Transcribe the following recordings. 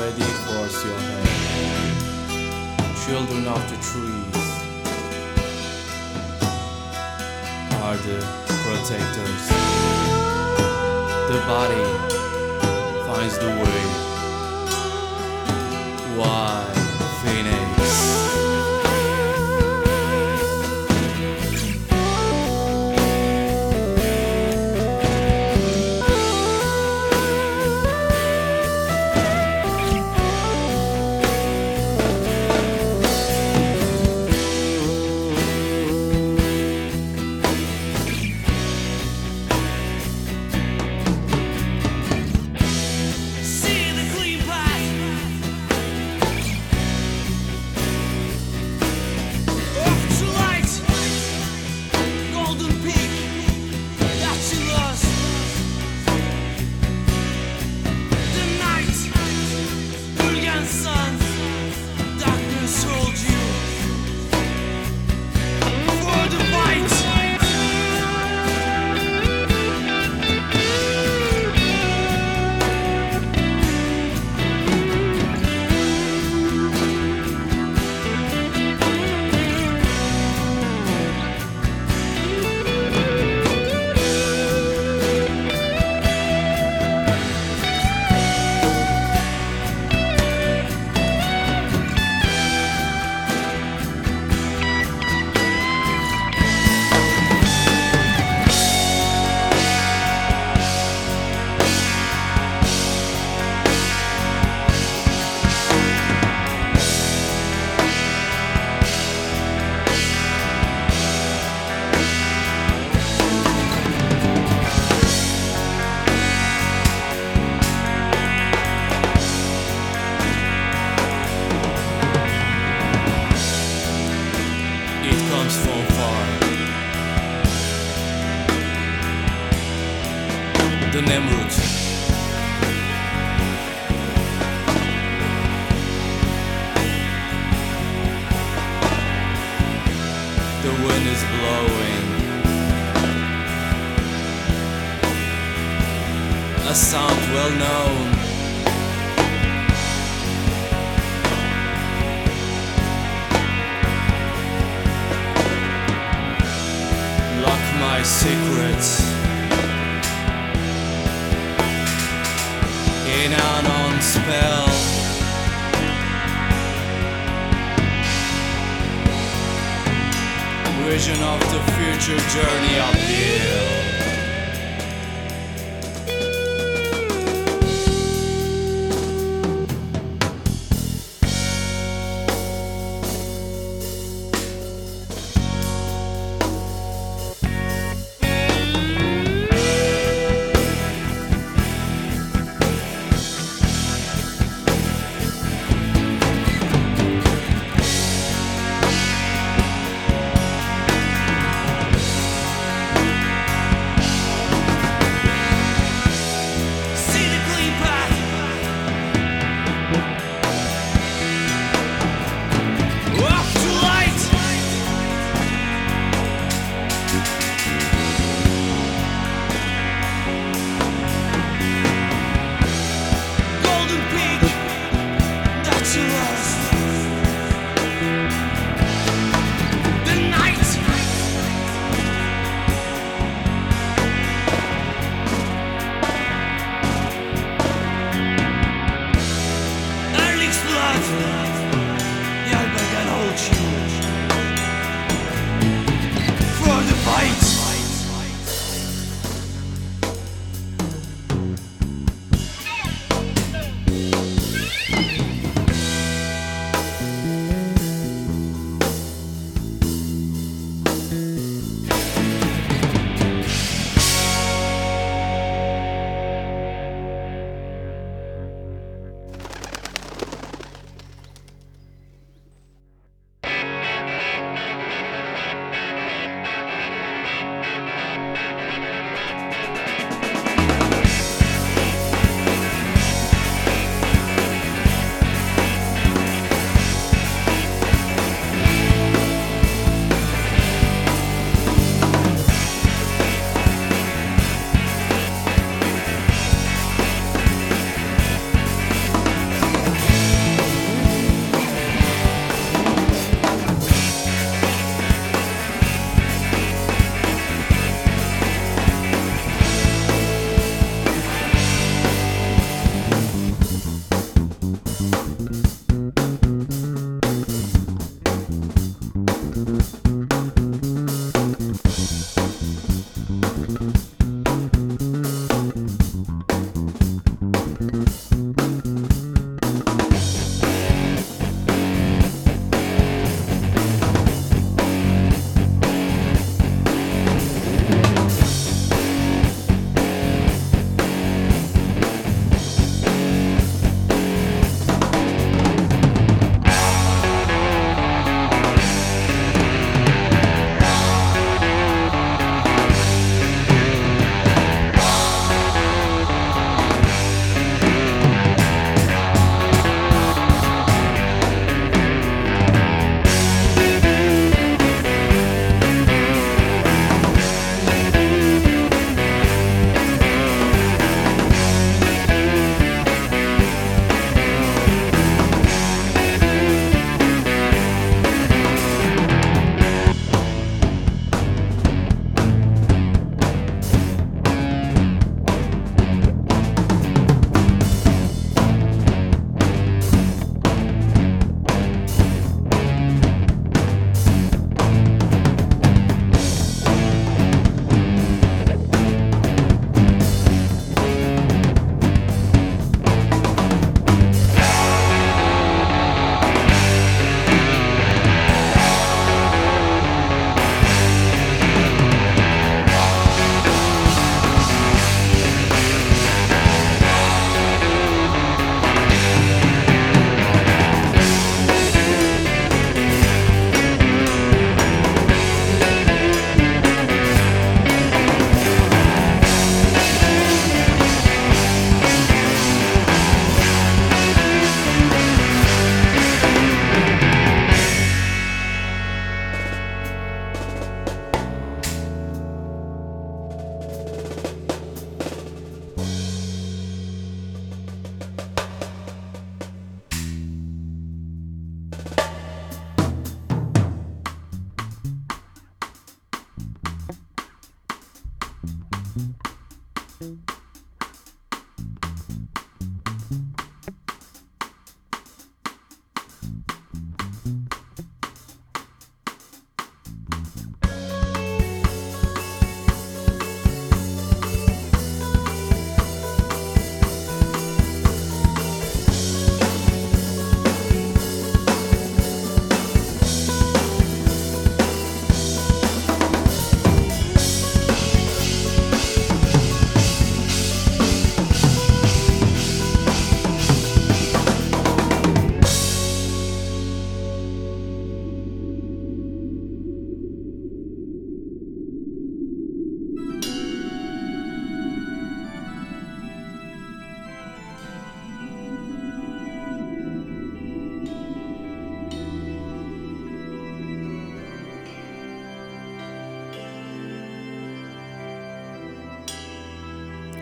already force your hand. Children of the trees are the protectors. The body finds the way. Why, Phoenix? From far, the Nemrut. The wind is blowing, a sound well known. My secrets in an on spell. Vision of the future journey uphill.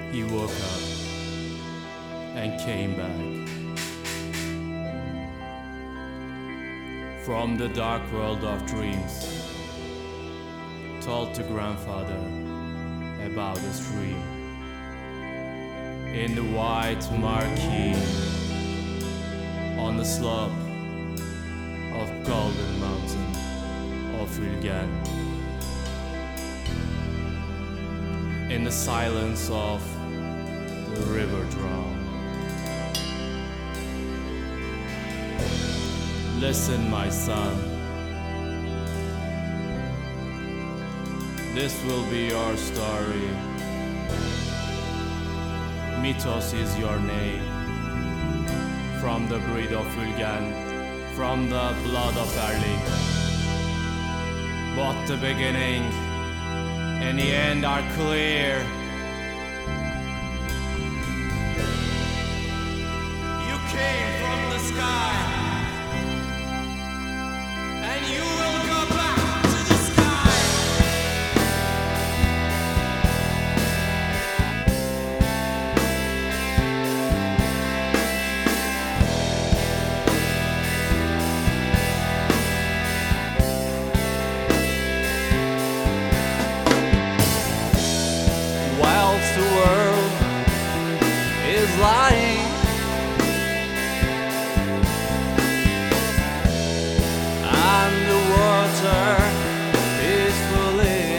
He woke up and came back from the dark world of dreams, told to grandfather about his dream. In the white marquee on the slope of Golden Mountain of Ulgan, in the silence of the river drawn. Listen, my son, this will be your story. Mythos is your name. From the breed of Ulgan, from the blood of Erlik. But the beginning and the end are clear. You came from the sky, and you will go back to the sky. Whilst the world is lying, and the water peacefully,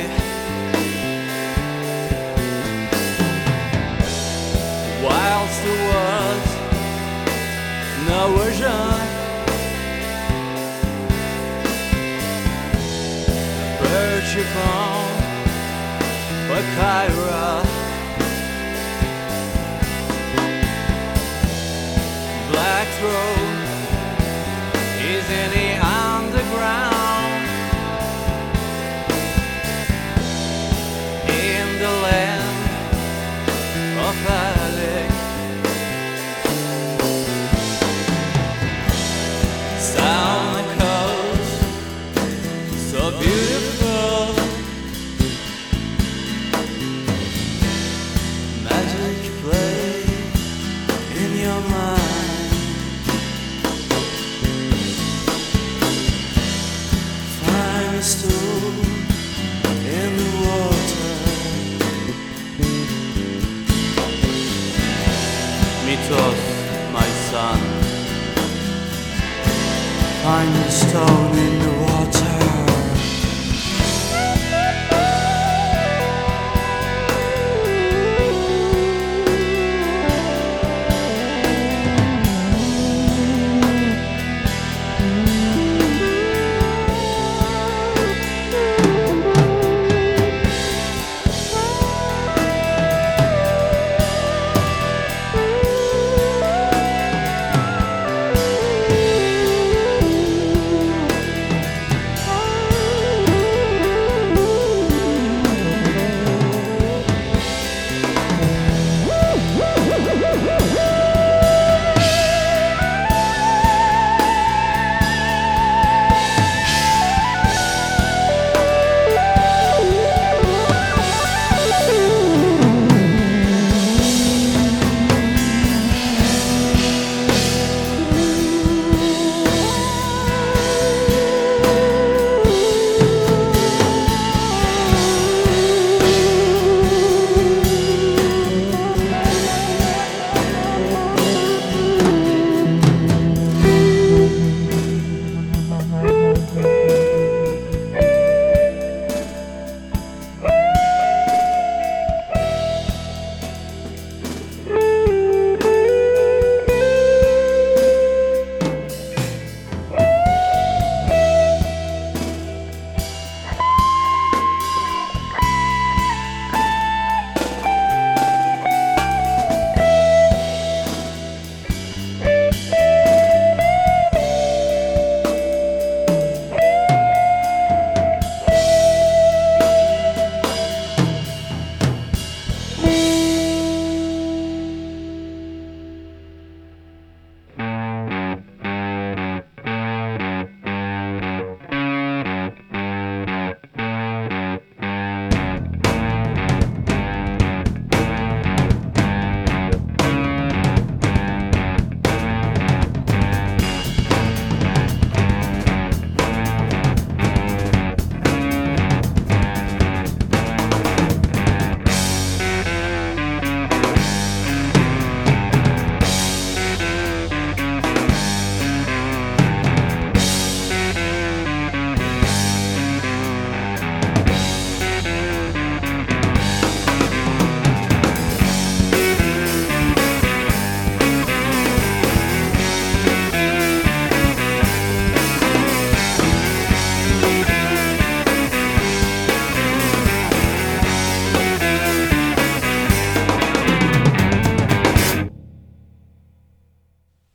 whilst there was no vision, perch upon Bakaira, Black Throne is in the underground, in the land of Erlik. Down the coast, so beautiful, magic play in your mind. Find a stool in the water. Mythos, my son, find a stone in